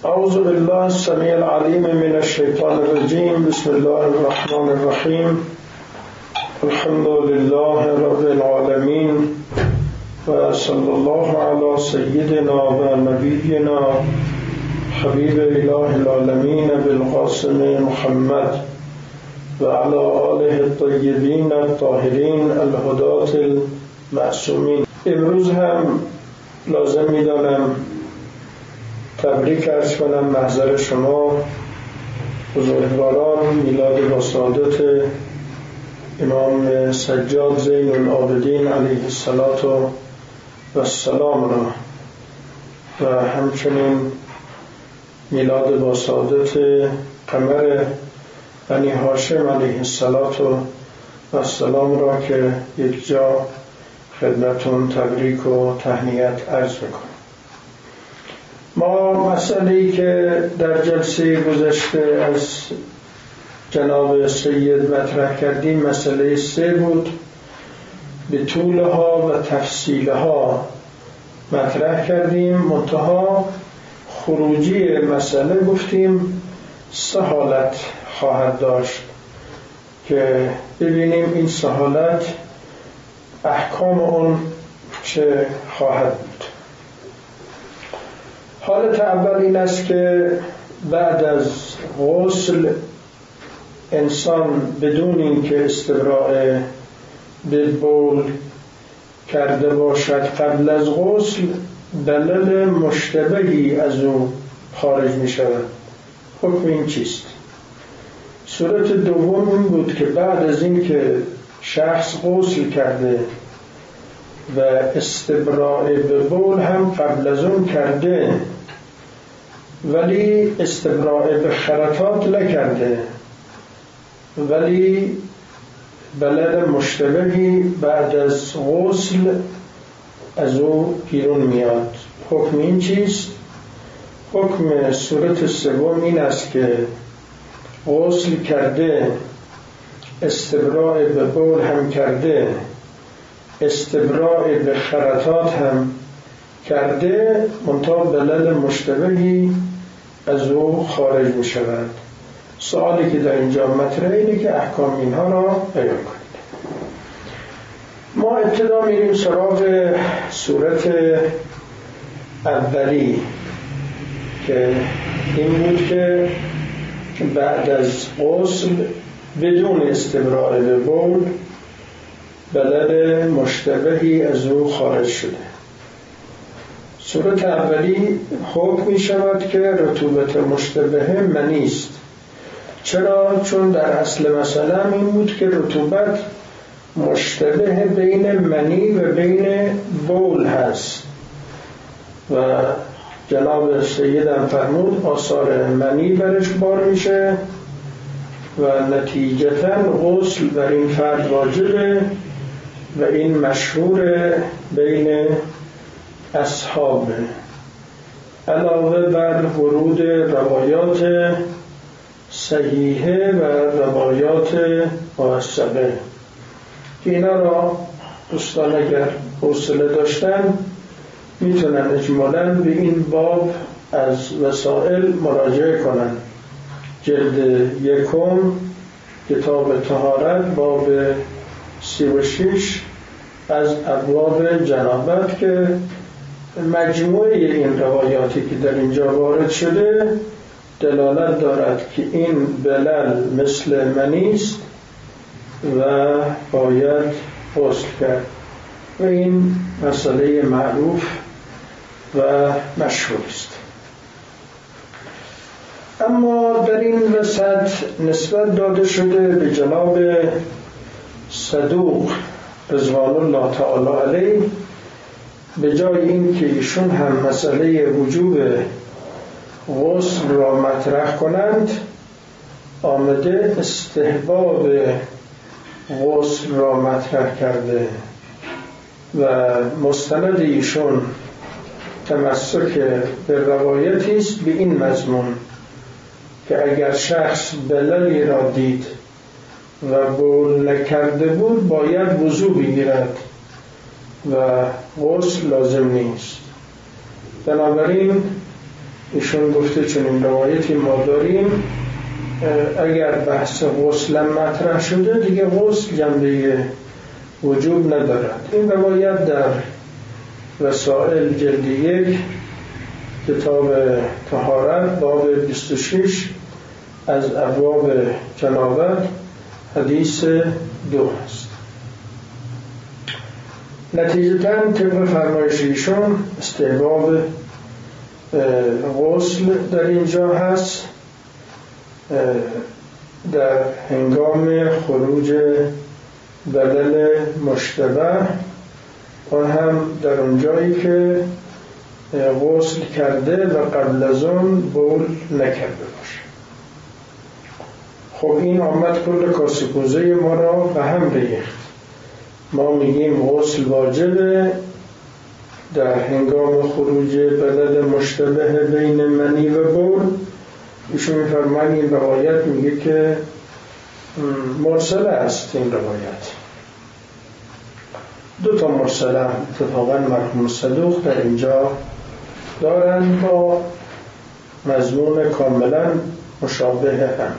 اعوذ بالله السمیع العلیم من الشیطان الرجیم. بسم الله الرحمن الرحیم. الحمد لله رب العالمین و صلی الله علی سیدنا و نبینا حبیب اله العالمین بالقاسم محمد و علی آله الطیبین الطاهرین الهداة المعصومین. امروز هم لازم می‌دانم تبریک عرض کنم محضر شما بزرگواران میلاد با سعادت امام سجاد زین العابدین علیه السلام را و همچنین میلاد با سعادت قمر بنی هاشم علیه السلام را که یک جا خدمتون تبریک و تهنیت عرض میکنم. ما مسئله‌ای که در جلسه گذشته از جناب سید مطرح کردیم مسئله 3 بود. به طولها و تفصیلها مطرح کردیم، منتها خروجی مسئله گفتیم 3 حالت خواهد داشت که ببینیم این 3 حالت احکام اون چه خواهد بود. حالت اول این است که بعد از غسل انسان بدون اینکه استبراء به بول کرده باشد قبل از غسل دلل مشتبهی از او خارج می شود. حکم این چیست؟ صورت دوم این بود که بعد از اینکه شخص غسل کرده و استبراء به بول هم قبل از اون کرده ولی استبراء به خرطات نکرده، ولی بلد مشتبهی بعد از غسل از او بیرون میاد. حکم این چیست؟ حکم صورت سوم این است که غسل کرده، استبراء به بول هم کرده، استبراء به خرطات هم کرده، منتها دلل مشتبهی از او خارج می شود. سوالی که در اینجا مطرحه اینه که احکام اینها را بیان کنید. ما ابتدا میریم سراغ صورت اولی که این بود که بعد از غسل بدون استبراء به بول بلد مشتبهی از او خارج شده. صورت اولی حکم می شود که رطوبت مشتبه منی است. چرا؟ چون در اصل مسئله این بود که رطوبت مشتبه بین منی و بین بول هست و جناب سیدم فرمود آثار منی برش بار میشه و نتیجتاً غسل بر این فرد واجبه و این مشهور بین اصحاب علاوه بر ورود روایات صحیحه و روایات موثقه که اینا را دوستان اگر حوصله داشتن میتونن اجمالاً به این باب از وسائل مراجعه کنن. جلد 1 کتاب طهارت باب 36 از ابواب جنابت که مجموعه این روایاتی که در اینجا وارد شده دلالت دارد که این بلل مثل منی است و باید غسل کرد و این مسئله معروف و مشهور است. اما در این وسط نسبت داده شده به جناب صدوق رضوان الله تعالی علیه به جای این که ایشون هم مسئله وجوب غسل را مطرح کنند آمده استحباب غسل را مطرح کرده و مستند ایشون تمسک به روایتی است به این مضمون که اگر شخص بللی را دید و بول نکرده بود باید وضو بگیرد و غسل لازم نیست. بنابراین ایشون گفته چون این روایتی ما داریم اگر بحث غسل مطرح شده دیگه غسل جنبه وجوب ندارد. این روایت در رسائل جلد 1 کتاب طهارت باب 26 از ابواب جنابت حدیث 2 است. نتیجتاً طبق فرمایش ایشون استحباب غسل در اینجا هست در هنگام خروج بلل مشتبه، آن هم در اونجایی که غسل کرده و قبل از اون بول نکرده باشه. خب این آمد کل کاسه کوزه ما را به هم ریخت. ما میگیم غسل واجبه در هنگام خروج بلل مشتبه بین منی و بول. ایشون میفرماید این روایت میگه که مرسله است. این روایت 2 مرسله اتفاقا مرحوم صدوق در اینجا دارن با مضمون کاملا مشابه هم.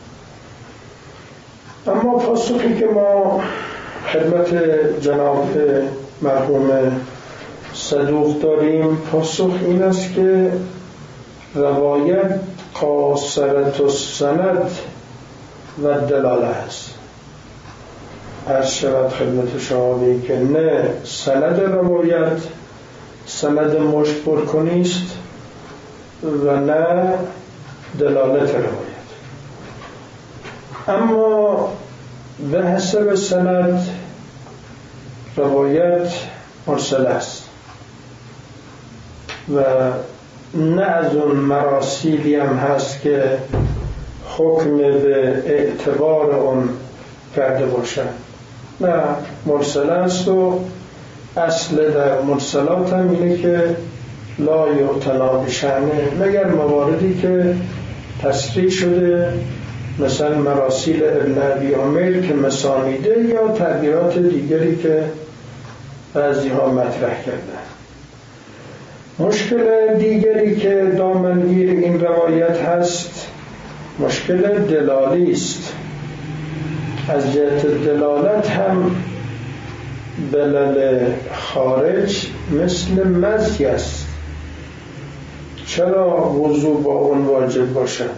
اما پاسخی که ما خدمت جناب مرحوم صدوق داریم پاسخ این است که روایت قاصرت السند و دلاله است. عرض شود خدمت شما که نه سند روایت سند مشت پرکنی است و نه دلالت روایت. اما به حسب سند روایت مرسل است و نه از اون مراسیلی هم هست که حکم به اعتبار اون کرده باشد. نه مرسل است و اصل در مرسلات هم اینه که لا یعتنا بشأنه مگر مواردی که تصریح شده، مثلا مراسیل ابن ابی عمر که مسانیده یا تعبیرات دیگری که بعضی ها مطرح کردن. مشکل دیگری که دامنگیر این روایت هست مشکل دلالی است. از جهت دلالت هم بلل خارج مثل مزی است. چرا وضو با اون واجب باشد؟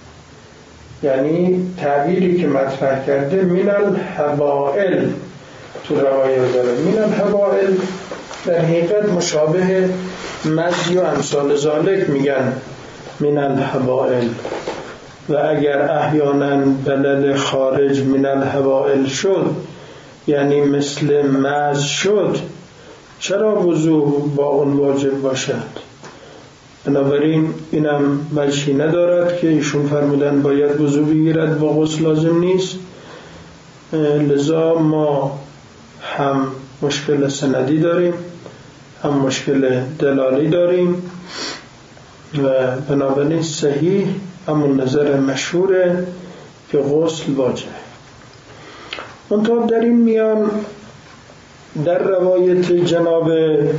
یعنی تعبیری که مطرح کرده من الحبائل تو روایت داره. من الحبائل در حقیقت مشابه مزی و امثال ذالک میگن من الحبائل، و اگر احیانا بلل خارج من الحبائل شد یعنی مثل مز شد، چرا وضو با اون واجب باشد؟ بنابراین اینم وجهی ندارد که ایشون فرمودن باید وضو بگیرد با غسل لازم نیست. لذا ما هم مشکل سندی داریم هم مشکل دلالی داریم و بنابراین صحیح همون نظر مشهوره که غسل واجبه. منتها در این میان در روایت جناب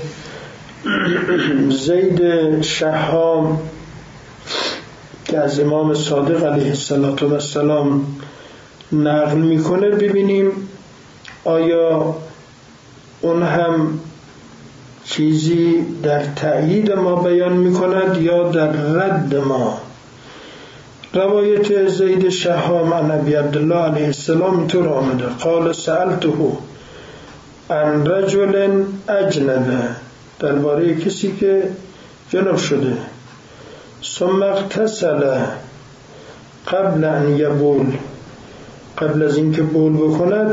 زید شحام که از امام صادق علیه السلام نقل میکنه ببینیم آیا اون هم چیزی در تأیید ما بیان میکند یا در رد ما. روایت زید شحام عن ابی عبدالله علیه السلام اینطور آمده قال سألته عن رجل اجنبه، درباره کسی که جنب شده، ثم اغتسل قبل ان یبول، قبل از اینکه بول بکند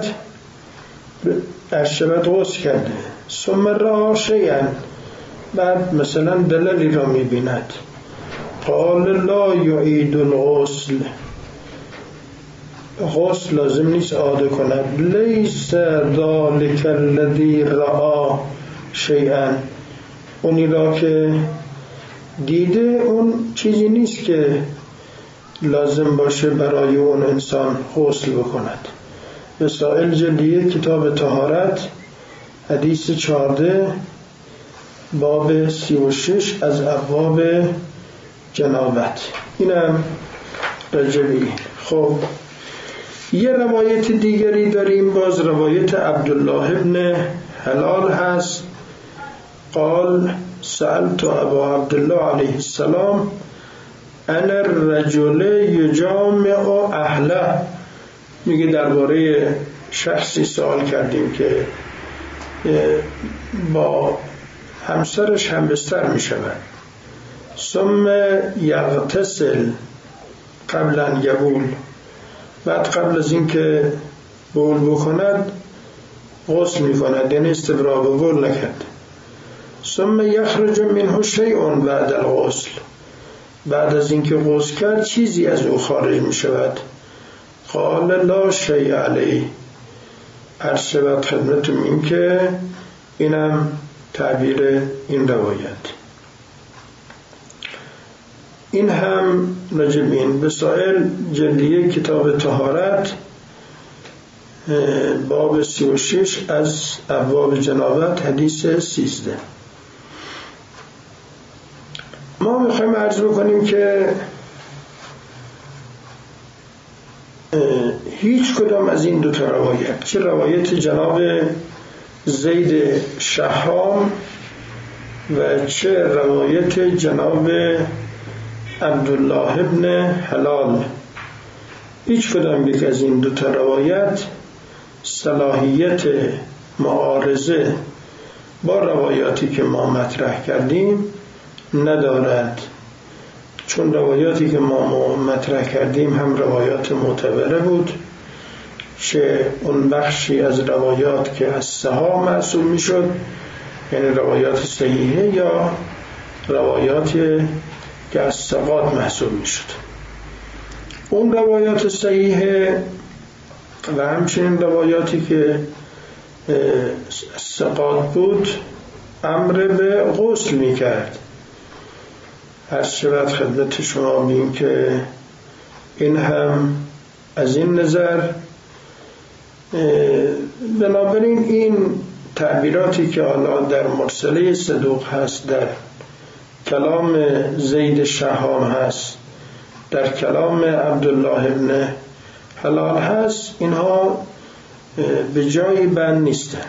اشربت غسل کرده، ثم رأى شیئا، بعد مثلا دللی را میبیند، قال لا یعید الغسل، غسل لازم نیست اعاده کند، لیس ذلک الذی رأى شیئا، اونی را که دیده اون چیزی نیست که لازم باشه برای اون انسان غسل بکند. رسائل جلد کتاب طهارت حدیث 14 باب 36 از ابواب جنابت. اینم رجبی. خب یه روایت دیگری داریم، باز روایت عبدالله ابن هلال هست. قال سألت ابا عبدالله علیه السلام ان الرجل یجامع اهله. میگه درباره شخصی سوال کردیم که با همسرش همبستر میشود. ثم یغتسل قبل ان یبول، بعد قبل از این که بول بکند غسل میکند، یعنی استبراء بول نکرد. ثم یخرج منه شیء بعد الغسل، بعد از این که غسل کرد چیزی از او خارج میشود. قال لا شیء علیه. عرض شود خدمتتون این که اینم تعبیر این روایت. این هم نجمین بسائل جلدیه کتاب طهارت باب 36 از ابواب جنابت حدیث 13. ما میخوایم عرض بکنیم که هیچ کدام از این دو تا روایت، چه روایت جناب زید شهام و چه روایت جناب عبدالله ابن هلال، هیچ کدام یک از این دو تا روایت صلاحیت معارضه با روایاتی که ما مطرح کردیم ندارد. چون روایاتی که ما مطرح کردیم هم روایات معتبره بود، چه اون بخشی از روایات که از صحاح محسوب می شد، یعنی روایات صحیحه، یا روایاتی که از ثقات محسوب می شد. اون روایات صحیحه و همچنین روایاتی که از ثقات بود امر به غسل می کرد. هر شود خدمت شما بیم که این هم از این نظر، بنابراین این تعبیراتی که حالا در مرسله صدوق هست، در کلام زید شهام هست، در کلام عبدالله ابن هلال هست، اینها به جایی بند نیستن.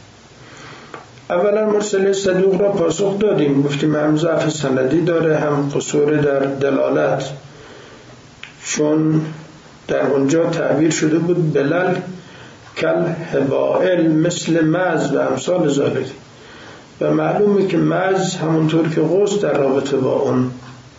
اولا مرسله صدوق را پاسخ دادیم، گفتیم هم ضعف سندی داره، هم قصور در دلالت، چون در اونجا تعبیر شده بود بلل کل هبائل مثل مز و امثال ذالک، و معلومه که مز همونطور که غسل در رابطه با اون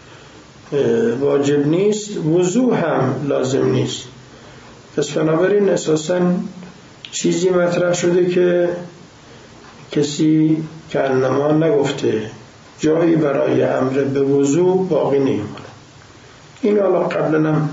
واجب نیست، وضو هم لازم نیست. پس بنابراین اساساً چیزی مطرح شده که کسی که انما نگفته، جایی برای امر به وضو باقی نمیمونه. این حالا قبلنم،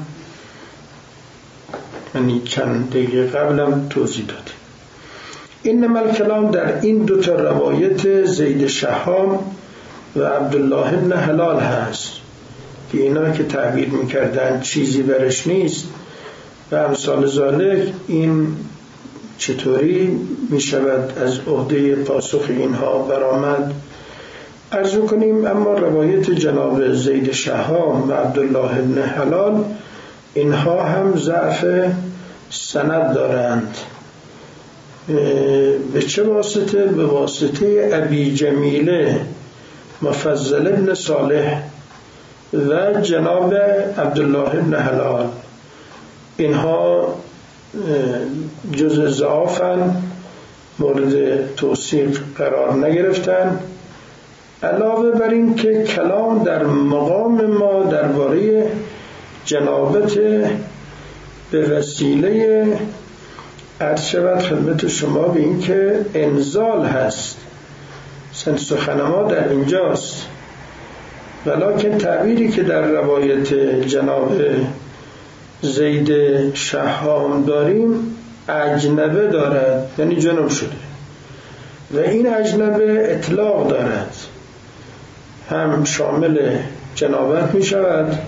یعنی چند دقیقه قبلم توضیح دادیم. اینما الکلام در این دو تا روایت زید شهام و عبدالله ابن هلال هست که اینا که تعبیر میکردن چیزی برش نیست و امثال ذالک، این چطوری می شود از عهده پاسخ اینها برآمد؟ عرض کنیم اما روایت جناب زید شهام و عبدالله ابن هلال اینها هم ضعف سند دارند. به چه واسطه؟ به واسطه ابی جمیله مفضل ابن صالح و جناب عبدالله ابن هلال. اینها جزء ضعفن، مورد توثیق قرار نگرفتن. علاوه بر این که کلام در مقام ما درباره جنابت به وسیله عرض شود خدمت شما به این که انزال هست، سخن ما در اینجاست، ولکن تعبیری که در روایت جناب زید شهام داریم اجنبه دارد، یعنی جنب شده، و این اجنبه اطلاق دارد، هم شامل جنابت می شود،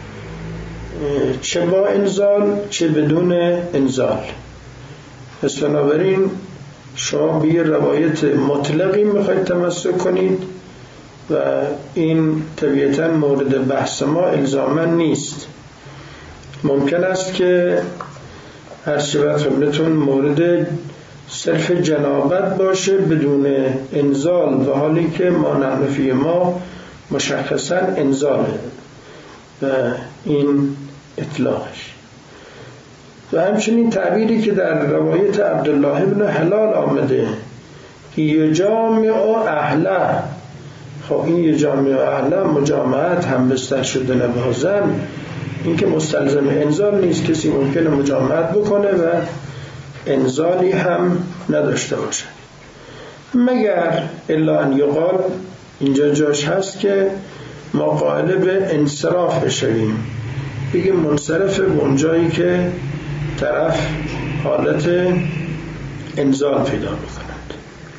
چه با انزال چه بدون انزال. پس بنابراین شما به روایت مطلقی میخواید تمسک کنید و این طبیعتا مورد بحث ما الزاما نیست. ممکن است که هر شود خدمتون مورد صرف جنابت باشه بدون انزال، و حالی که ما نحنفی ما مشخصا انزاله و این اطلاقش. و همچنین تعبیری که در روایت عبدالله بن حلال آمده یجامع اهله، خب این یجامع اهله مجامعت هم بستر شده نبازن، این که مستلزم انزال نیست، کسی ممکنه مجامعت بکنه و انزالی هم نداشته باشه، مگر الا ان یقال، اینجا جاش هست که ما قائل به انصراف بشویم، بگیم منصرف به اونجایی که طرف حالت انزال پیدا میکند.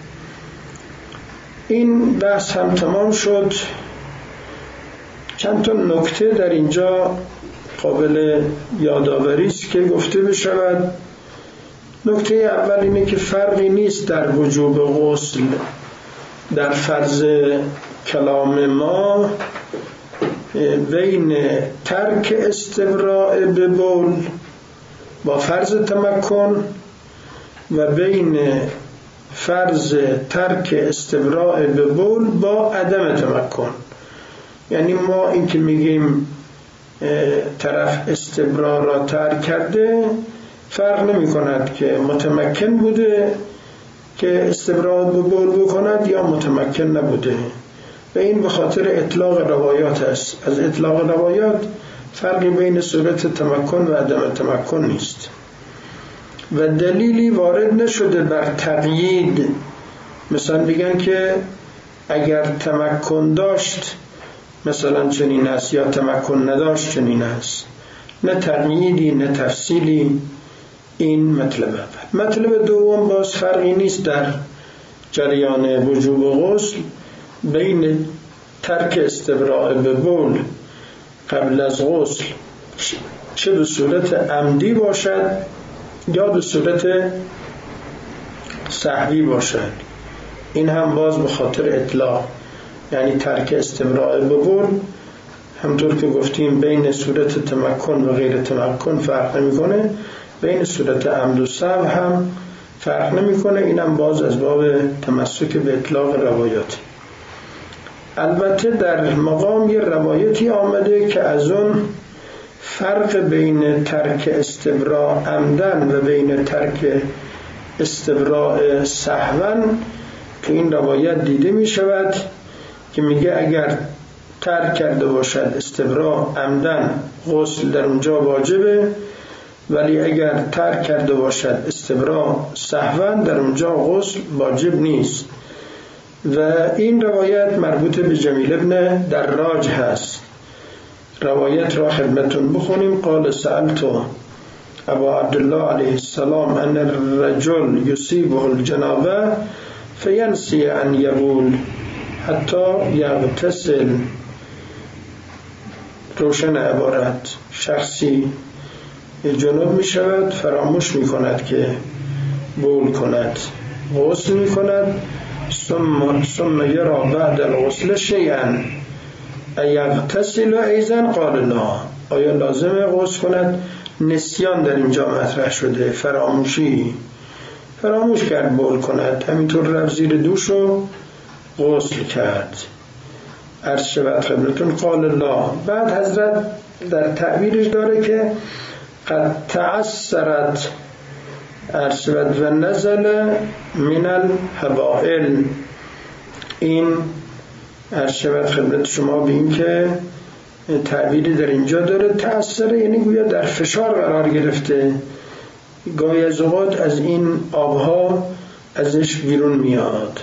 این بحث هم تمام شد. چند تا نکته در اینجا قابل یادآوری است که گفته بشود. نکته اول اینه که فرقی نیست در وجوب غسل در فرض کلام ما بین ترک استبراء به بول با فرض تمکن و بین فرض ترک استبراء به بول با عدم تمکن. یعنی ما این که میگیم طرف استبراء را ترک کرده فرق نمی کند که متمکن بوده که استبراء به بول بکند یا متمکن نبوده، و این به خاطر اطلاق روایات است. از اطلاق روایات فرقی بین صورت تمکن و عدم تمکن نیست و دلیلی وارد نشده بر تقیید. مثلا بگن که اگر تمکن داشت مثلا چنین است یا تمکن نداشت چنین است، نه تقییدی نه تفصیلی. این مطلب اول. مطلب دوم، باز فرقی نیست در جریان وجوب غسل بین ترک استبراء به بول قبل از غسل، چه به صورت عمدی باشد یا به صورت سهوی باشد. این هم باز به خاطر اطلاق، یعنی ترک استبراء به بول همطور که گفتیم بین صورت تمکن و غیر تمکن فرق نمی‌کنه، بین صورت عمد و سهو هم فرق نمی‌کنه. اینم باز از باب تمسک به اطلاق روایات. البته در مقام یه روایتی آمده که از اون فرق بین ترک استبراء عمدن و بین ترک استبراء سهوا تو این روایت دیده می شود که میگه اگر ترک کرده باشد استبراء عمدن غسل در اونجا واجبه، ولی اگر ترک کرده باشد استبراء سهوا در اونجا غسل واجب نیست. و این روایت مربوط به جمیل ابن دراج هست. روایت را خدمتون بخونیم. قال سألت ابا عبدالله علیه السلام ان الرجل یصیبه الجنابه فینسی ان یبول حتی یغتسل. روشن عبارت، شخصی جنوب می شود، فراموش می کند که بول کند، غسل می کند، ثم یرا بعد الغسل شیئا یغتسل ایضا قال لا. آیا لازمه غسل کند؟ نسیان در اینجا مطرح شده، فراموش کرد بول کند، همینطور رفت زیر دوش و غسل کرد. عرض شود خدمتون قال لا. بعد حضرت در تعبیرش داره که قد تعثرت، عرض شود و نزل من الحبائل. این عرض شود خدمت شما به این که تعبیری در اینجا داره، تأثره یعنی گویا در فشار قرار گرفته، گاهی از اوقات از این آبها ازش بیرون میاد.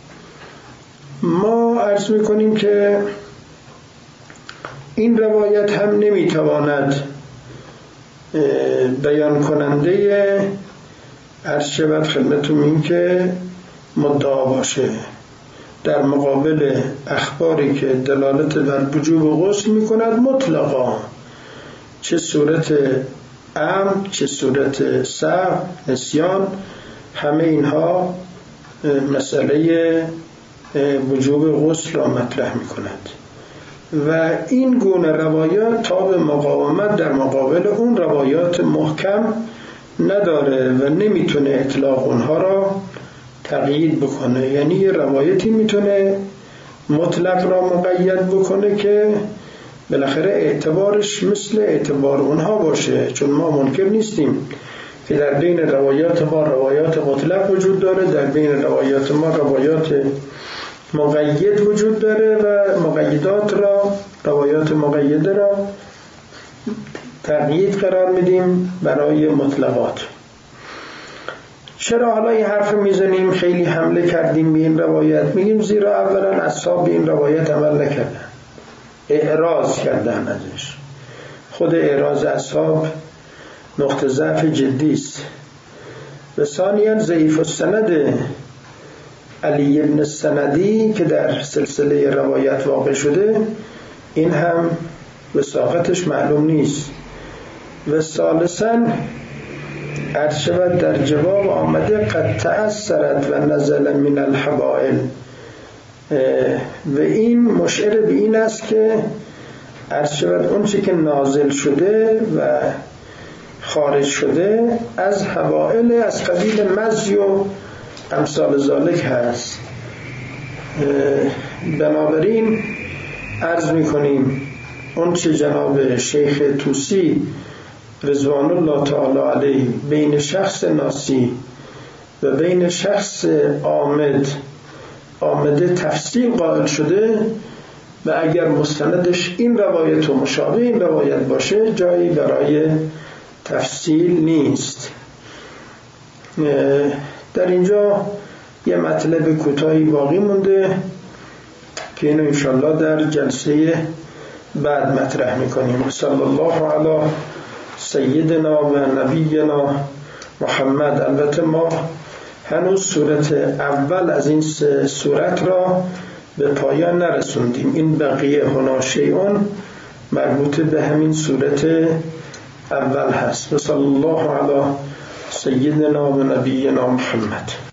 ما عرض میکنیم که این روایت هم نمیتواند بیان کننده عرض شود خدمتون این که مدعا باشه در مقابل اخباری که دلالت بر وجوب غسل میکند مطلقا، چه صورت عمد چه صورت سهو نسیان، همه اینها مسئله وجوب غسل را مطرح می کند و این گونه روایات تاب مقاومت در مقابل اون روایات محکم نداره و نمیتونه اطلاق اونها را تقیید بکنه. یعنی یه روایتی میتونه مطلق را مقید بکنه که بالاخره اعتبارش مثل اعتبار اونها باشه، چون ما منکر نیستیم که در بین روایات ما روایات مطلق وجود داره، در بین روایات ما روایات مقید وجود داره و مقیدات را، روایات مقیده را تقیید قرار میدیم برای مطلقات. چرا حالا این حرف میزنیم خیلی حمله کردیم به این روایت؟ میگیم زیرا اولا اصحاب به این روایت عمل نکردن، اعراض کردن ازش. خود اعراض اصحاب نقطه ضعف جدی است. و ثانیاً ضعیف السند علی ابن السندی که در سلسله روایت واقع شده، این هم وثاقتش معلوم نیست. و ثالثاً عرض شود در جواب آمده قد تأثرت و نزل من الحبائل، و این مشعر به این است که عرض شود اون چی که نازل شده و خارج شده از حبائل، از قبیل مزی و امثال ذالک هست. بنابراین عرض میکنیم اون چه جناب شیخ توسی رضوان الله تعالی علیه بین شخص ناسی و بین شخص آمده تفصیل قائل شده و اگر مستندش این روایت و مشابه این روایت باشه جایی برای تفصیل نیست. در اینجا یه مطلب کوتاهی باقی مونده که اینو انشالله در جلسه بعد مطرح میکنیم. صلی الله علی سیدنا و نبینا محمد. البته ما هنوز صورت اول از این صورت را به پایان نرسوندیم. این بقیه هنا شیئون مربوط به همین صورت اول هست. صلی الله علی سیدنا و نبینا محمد.